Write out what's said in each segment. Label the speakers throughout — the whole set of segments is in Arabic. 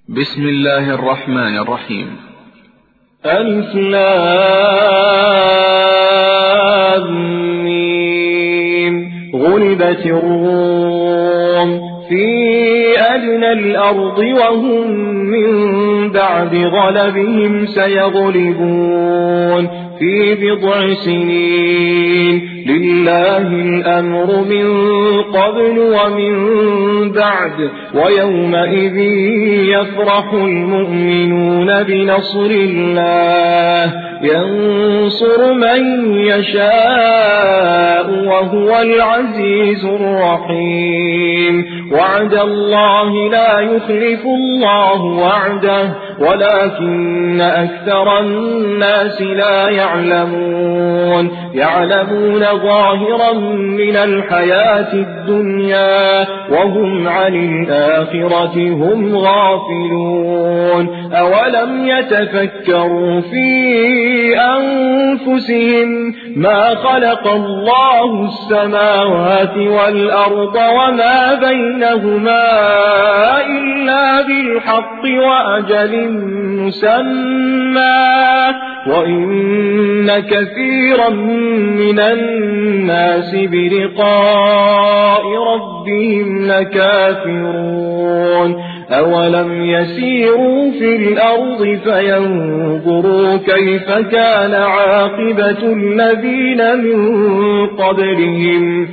Speaker 1: بسم الله الرحمن الرحيم.
Speaker 2: ألف لام ميم. غلبت الروم في أدنى الأرض وهم من بعد غلبهم سيغلبون في بضع سنين. لله الأمر من قبل ومن بعد ويومئذ يفرح المؤمنون بنصر الله ينصر من يشاء وهو العزيز الرحيم. وعد الله لا يخلف الله وعده ولكن أكثر الناس لا يعلمون ظاهرا من الحياة الدنيا وهم عن الآخرة هم غافلون. أولم يتفكروا في أنفسهم ما خلق الله السماوات والأرض وما بينهما إلا بالحق وأجل مسمى وإن كثيرا من الناس بلقاء ربهم لكافرون. أولم يسيروا في الأرض فينظروا كيف كان عاقبة الذين من قبلهم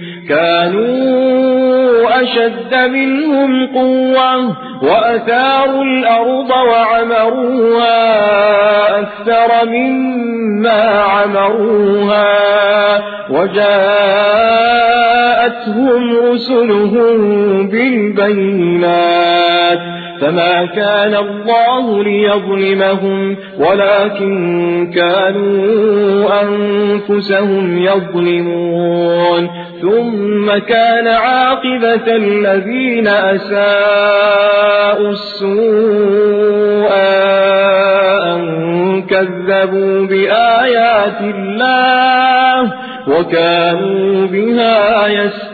Speaker 2: كانوا أشد منهم قوة وأثاروا الأرض وعمروها أكثر مما عمروها وجاءتهم رسلهم بالبينات فما كان الله ليظلمهم ولكن كانوا أنفسهم يظلمون. ثم كان عاقبة الذين أساءوا السوء أن كذبوا بآيات الله وكانوا بها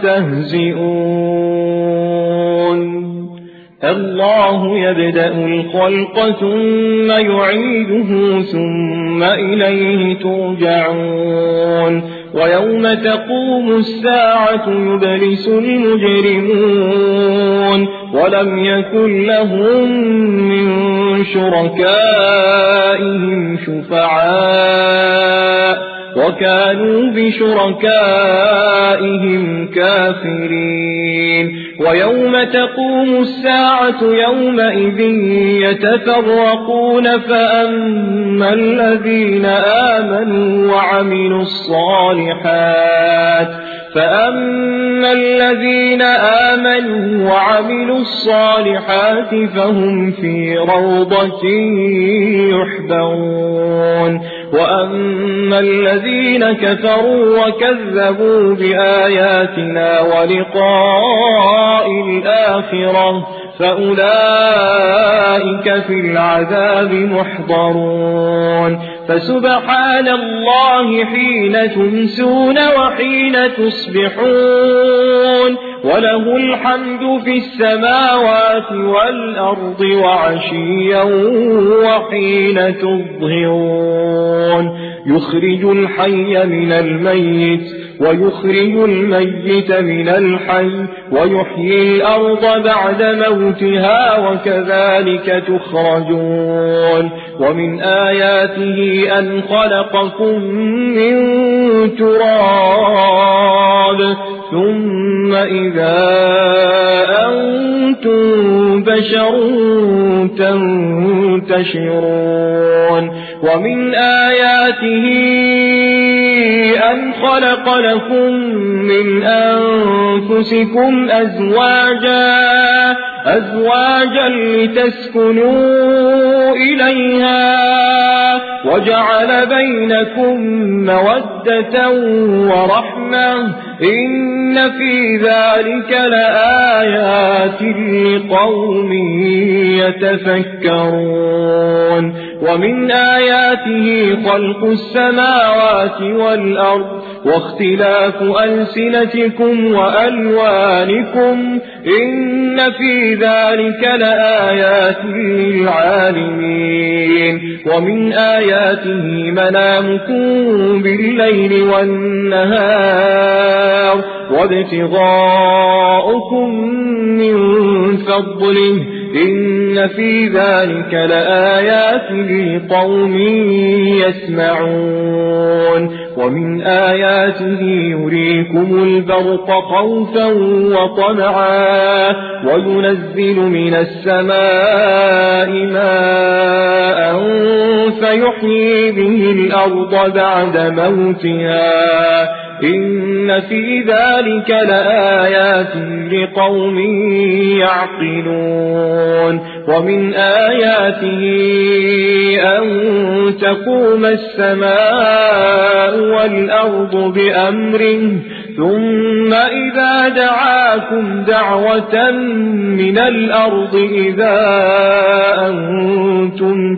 Speaker 2: يستهزئون. الله يبدأ الخلق ثم يعيده ثم إليه ترجعون. ويوم تقوم الساعة يبلس المجرمون ولم يكن لهم من شركائهم شفعاء وكانوا بشركائهم كافرين. ويوم تقوم الساعة يومئذ يتفرقون فأما الذين آمنوا وعملوا الصالحات فهم في روضة يحبرون. وأما الذين كفروا وكذبوا بآياتنا ولقاء الآخرة فأولئك في العذاب محضرون. فسبحان الله حين تمسون وحين تصبحون وله الحمد في السماوات والأرض وعشيا وحين تظهرون. يخرج الحي من الميت ويخرج الميت من الحي ويحيي الأرض بعد موتها وكذلك تخرجون. ومن آياته أن خلقكم من تراب ثم إذا أنتم بشر تنتشرون. ومن آياته أن خلق لكم من أنفسكم أزواجا لتسكنوا إليها وجعل بينكم مودة ورحمة إن في ذلك لآيات لقوم يتفكرون. ومن آياته خلق السماوات والأرض واختلاف ألسنتكم وألوانكم إن في ذلك لآيات للعالمين ومن آياته منامكم بالليل والنهار وابتغاؤكم من فضله إن في ذلك لآيات لقوم يسمعون ومن آياته يريكم البرق خوفا وطمعا وينزل من السماء ماء فيحيي به الأرض بعد موتها إن في ذلك لآيات لقوم يعقلون ومن آياته أن تقوم السماء والأرض بأمره ثم إذا دعاكم دعوة من الأرض إذا أنتم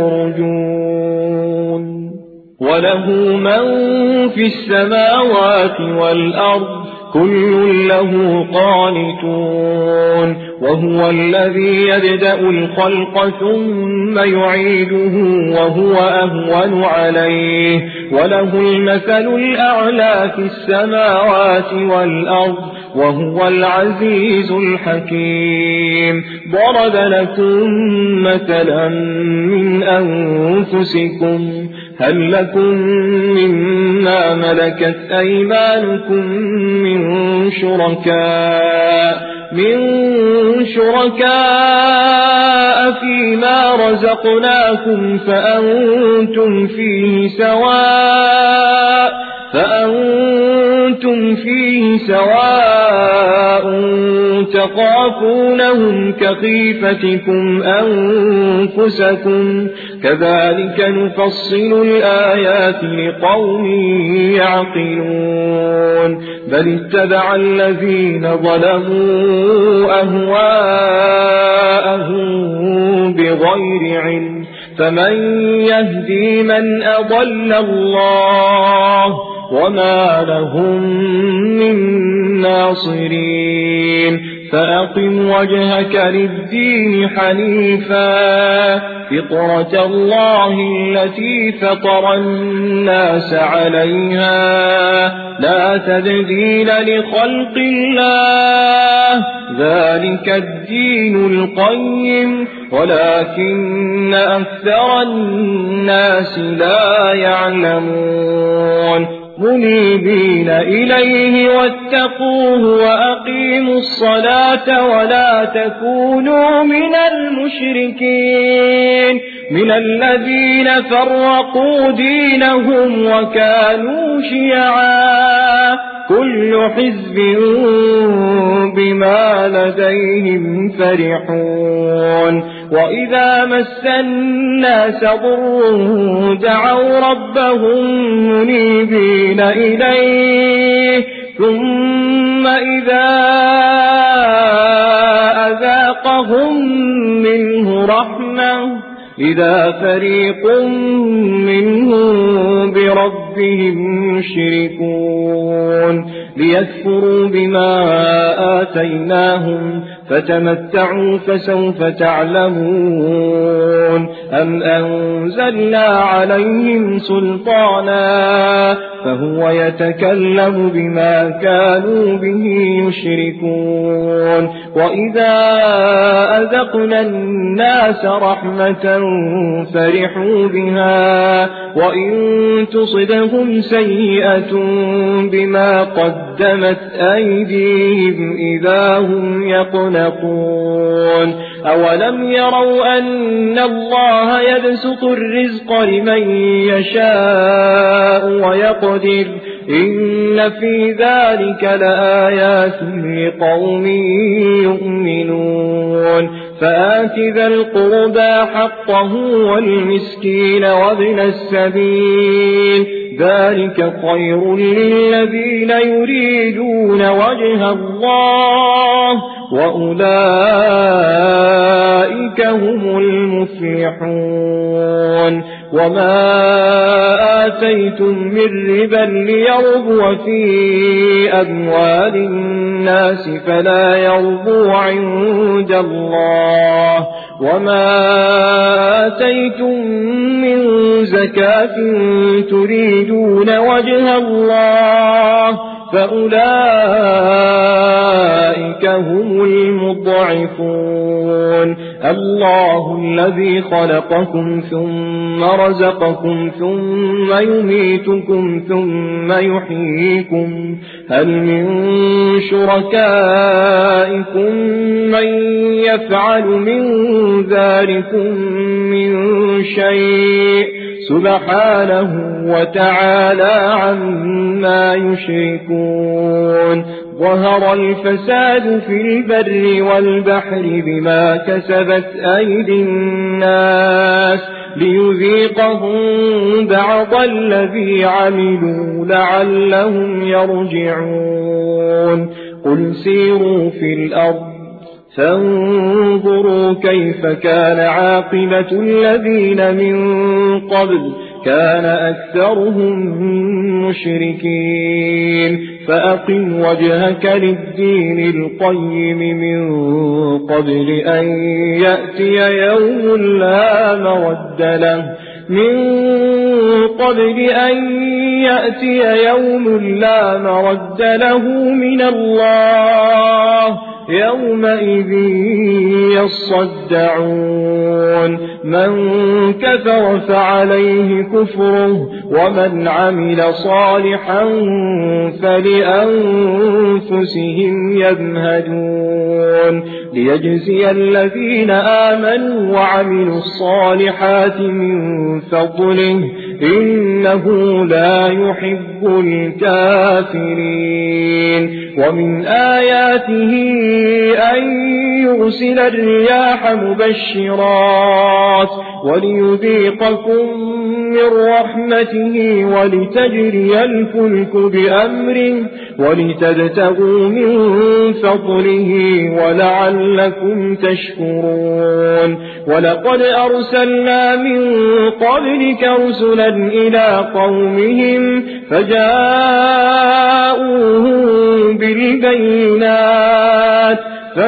Speaker 2: تخرجون وله من في السماوات والأرض كل له قانتون وهو الذي يبدأ الخلق ثم يعيده وهو أهون عليه وله المثل الأعلى في السماوات والأرض وهو العزيز الحكيم ضرب لكم مثلا من أنفسكم هل لكم مما ملكت أيمانكم من شركاء فيما رزقناكم فأنتم فيه سواء تخافونهم كخيفتكم أنفسكم كذلك نفصل الآيات لقوم يعقلون بل اتبع الذين ظلموا أهواءهم بغير علم فمن يهدي من أضل الله وما لهم من ناصرين فأقم وجهك للدين حنيفا فطرة الله التي فطر الناس عليها لا تبديل لخلق الله ذلك الدين القيم ولكن أكثر الناس لا يعلمون منيبين إليه واتقوه وأقيموا الصلاة ولا تكونوا من المشركين من الذين فرقوا دينهم وكانوا شيعا كل حزب بما لديهم فرحون وإذا مس الناس ضر دعوا ربهم منيبين إليه ثم إذا أذاقهم منه رحمة إذا فريق منهم بربهم يشركون ليكفروا بما آتيناهم فتمتعوا فسوف تعلمون أم أنزلنا عليهم سلطانا فهو يتكلم بما كانوا به يشركون وإذا أذقنا الناس رحمة فرحوا بها وإن تصبهم سيئة بما قدمت أيديهم إذا هم يقنطون أولم يروا أن الله يبسط الرزق لمن يشاء ويقدر إن في ذلك لآيات لقوم يؤمنون فآت ذا القربى حقه والمسكين وابن السبيل ذلك خير للذين يريدون وجه الله وأولئك هم المفلحون وما آتيتم من ربا ليربو في أموال الناس فلا يربو عند الله وما آتيتم من زكاة تريدون وجه الله فأولئك هم المضعفون الله الذي خلقكم ثم رزقكم ثم يميتكم ثم يحييكم هل من شركائكم من يفعل من ذلكم من شيء سبحانه وتعالى عما يشركون ظهر الفساد في البر والبحر بما كسبت أيدي الناس ليذيقهم بعض الذي عملوا لعلهم يرجعون قل سيروا في الأرض فانظروا كيف كان عاقبة الذين من قبل كان أكثرهم مشركين فأقم وجهك للدين القيم من قبل أن يأتي يوم لا مرد له لا مرد له من الله يومئذ يصدعون من كفر فعليه كفره ومن عمل صالحا فلأنفسهم يمهدون ليجزي الذين آمنوا وعملوا الصالحات من فضله إنه لا يحب الكافرين ومن آياته أن يرسل الرياح مبشرات وليذيقكم من رحمته ولتجري الفلك بأمره ولتبتغوا من فضله ولعلكم تشكرون ولقد أرسلنا من قبلك رسلا إلى قومهم فجاءوهم بالبينات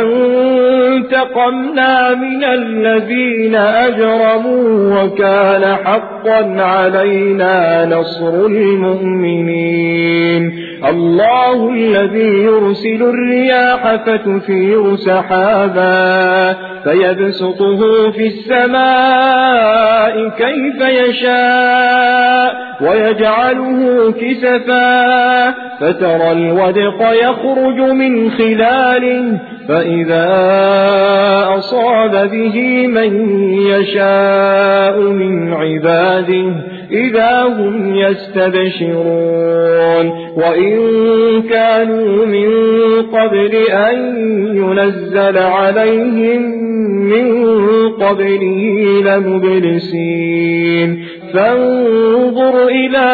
Speaker 2: فانتقمنا من الذين أجرموا وكان حقا علينا نصر المؤمنين الله الذي يرسل الرياح فتثير سحابا فيبسطه في السماء كيف يشاء ويجعله كسفا فترى الودق يخرج من خلاله فإذا أصاب به من يشاء من عباده إذا هم يستبشرون وإن كانوا من قبل أن ينزل عليهم من قبله لمبلسين فانظر إلى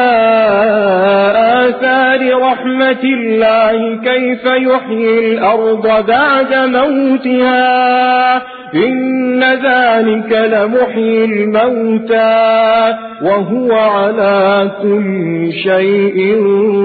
Speaker 2: آثار رحمة الله كيف يحيي الأرض بعد موتها إن ذلك لمحيي الموتى وهو على كل شيء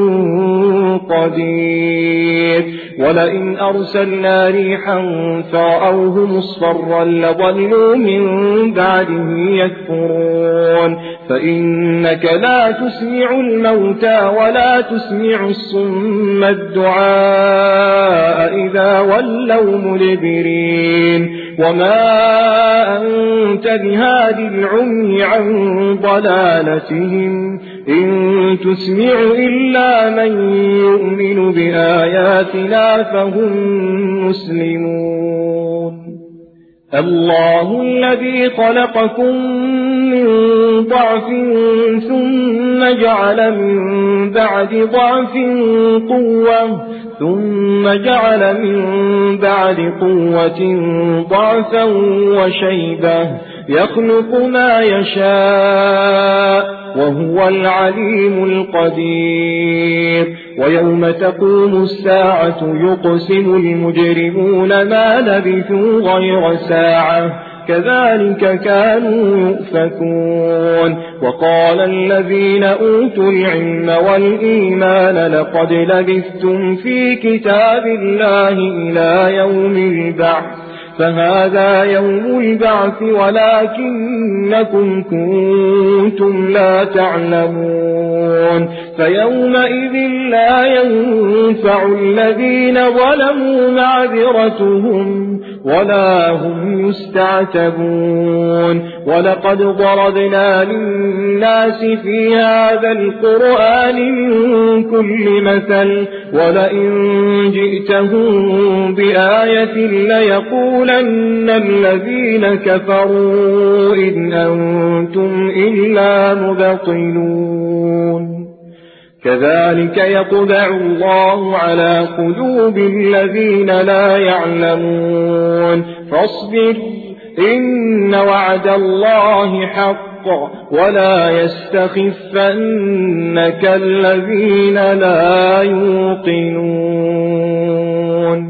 Speaker 2: قدير ولئن أرسلنا ريحا فرأوه مصفرا لظلوا من بعده يكفرون فإنك لا تسمع الموتى ولا تسمع الصم الدعاء إذا ولوا مدبرين وما أنت بهادي العمي عن ضلالتهم إن تسمع إلا من يؤمن بآياتنا فهم مسلمون الله الذي خلقكم من ضعف ثم جعل من بعد ضعف قوة ثم جعل من بعد قوة ضعفا وشيبة يخلق ما يشاء وهو العليم القدير. ويوم تقوم الساعة يقسم المجرمون ما لبثوا غير ساعة كذلك كانوا يؤفكون. وقال الذين أوتوا العلم والإيمان لقد لبثتم في كتاب الله إلى يوم البعث فهذا يوم البعث ولكنكم كنتم لا تعلمون. فيومئذ لا ينفع الذين ظلموا معذرتهم ولا هم يستعتبون. ولقد ضربنا للناس في هذا القرآن من كل مثل ولئن جئتهم بآية ليقولن الذين كفروا إن أنتم إلا مبطلون. كذلك يطبع الله على قلوب الذين لا يعلمون. فاصبر إن وعد الله حق ولا يستخفنك الذين لا يوقنون.